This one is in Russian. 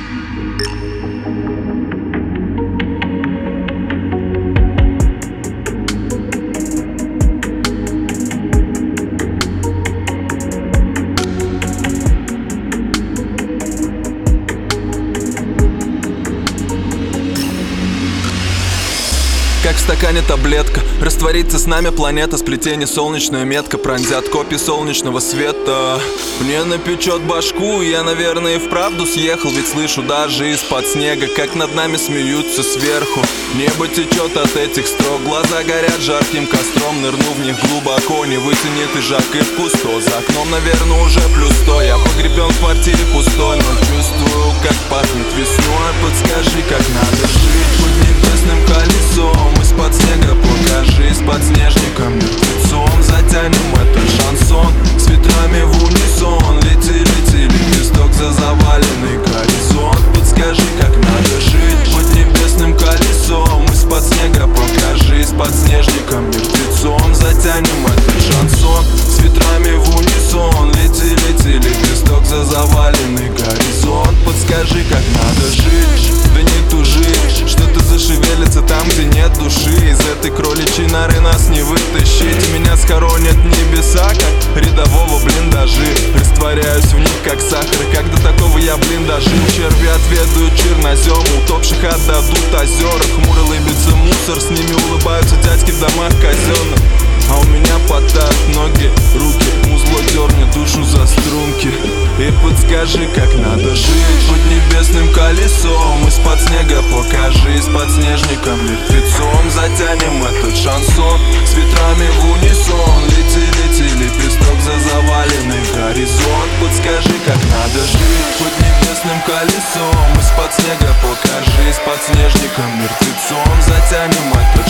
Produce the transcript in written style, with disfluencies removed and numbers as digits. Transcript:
Как в стакане таблетка, растворится с нами планета. Сплетение солнечная метка пронзят копья солнечного света. Мне напечет башку, я, наверное, и вправду съехал. Ведь слышу даже из-под снега, как над нами смеются сверху. Небо течет от этих строк, глаза горят жарким костром. Нырну в них глубоко, не вытянет и жарко и пусто. За окном, наверное, уже +100. Я погребен в квартире пустой, но чувствую, как пахнет весной. Подскажи, как надо жить под небесным колесом. Из-под снега покажи, с подснежником мертвецом. Затянем этот шансон с ветрами в унисон. Лети, лети, лепесток за заваленный горизонт. Подскажи, как надо жить под небесным колесом. Из-под снега покажи, с подснежником мертвецом. Затянем этот шансон с ветрами в унисон. Лети, лети, лепесток за заваленный горизонт. Подскажи, как надо жить, да не тужи. Что-то зашевелится там, где нет души. Из этой кроличьей норы нас не вытащить. Меня схоронят небеса, как рядового блиндажи. Растворяюсь в них, как сахар, и как до такого я, дожил. Черви отведают чернозем, утопших отдадут озера. Хмуро лыбится мусор, с ними улыбаются дядьки в домах казенных. А у меня потают ноги, руки, музло дернет душу за струнки. И подскажи, как надо жить под небесным колесом. Из-под снега покажи, с подснежником мертвецом. Затянем этот шансон с ветрами в унисон. Лети, лети, лепесток за заваленный горизонт. Подскажи, как надо жить под небесным колесом. Из-под снега покажи, с подснежником мертвецом. Затянем этот